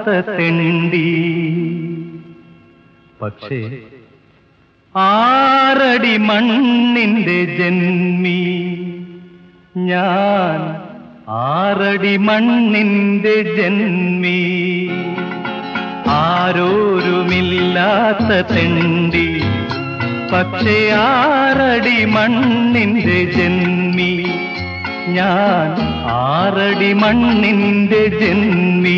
തെണ്ടി. പക്ഷേ 6 അടി മണ്ണിന്റെ ജന്മി ഞാൻ, 6 അടി മണ്ണിന്റെ ജന്മി. ആരോരുമില്ലാത്ത തെണ്ടി, പക്ഷേ 6 അടി മണ്ണിന്റെ ജന്മി ഞാൻ, 6 അടി മണ്ണിന്റെ ജന്മി.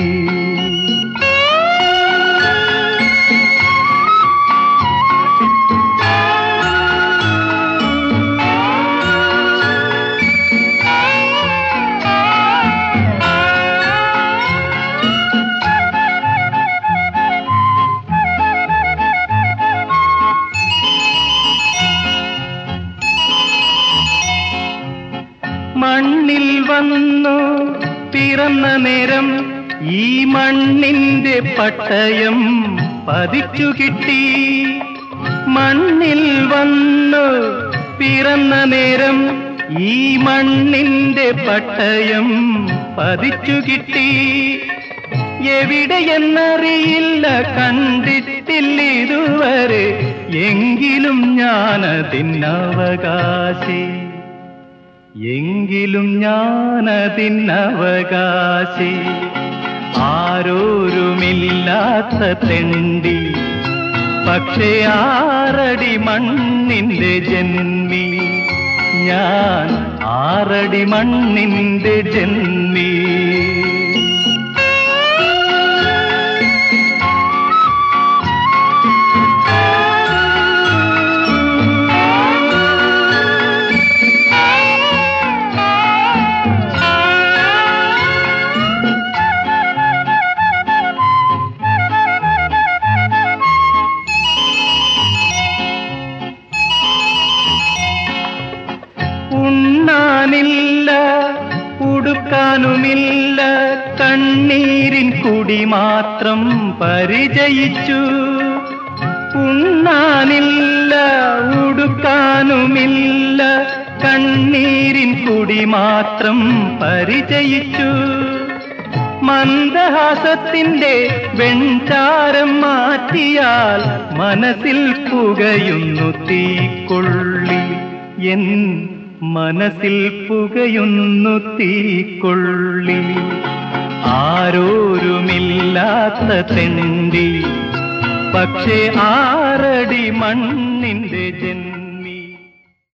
മണ്ണിൽ വന്നു പിറന്ന നേരം ഈ മണ്ണിന്റെ പട്ടയം പതിച്ചു കിട്ടി. മണ്ണിൽ വന്നു പിറന്ന നേരം ഈ മണ്ണിന്റെ പട്ടയം പതിച്ചു കിട്ടി. എവിടെയെന്നറിയില്ല, കണ്ടിട്ടില്ല ഇതുവരെ, എങ്കിലും ഞാനതിനവകാശി, എങ്കിലും ഞാനതിനവകാശി. ആരോരുമില്ലാത്ത തെണ്ടി, പക്ഷേ 6 അടി മണ്ണിന്റെ ജന്മി ഞാൻ, 6 അടി മണ്ണിന്റെ ജന്മി. ഉണ്ണാനില്ല, ഉടുക്കാനുമില്ല, കണ്ണീരിൻ കുടി മാത്രം പരിചയിച്ചു. ഉണ്ണാനില്ല, ഉടുക്കാനുമില്ല, കണ്ണീരിൻ കുടി മാത്രം പരിചയിച്ചു. മന്ദഹാസത്തിന്റെ വെൺചാരം മാറ്റിയാൽ മനസ്സിൽ പുകയുന്നു തീക്കൊള്ളി, എൻ മനസ്സിൽ പുകയുന്നു തീക്കൊള്ളി. ആരോരുമില്ലാത്ത തെണ്ടി, പക്ഷേ 6 അടി മണ്ണിന്റെ ജന്മി.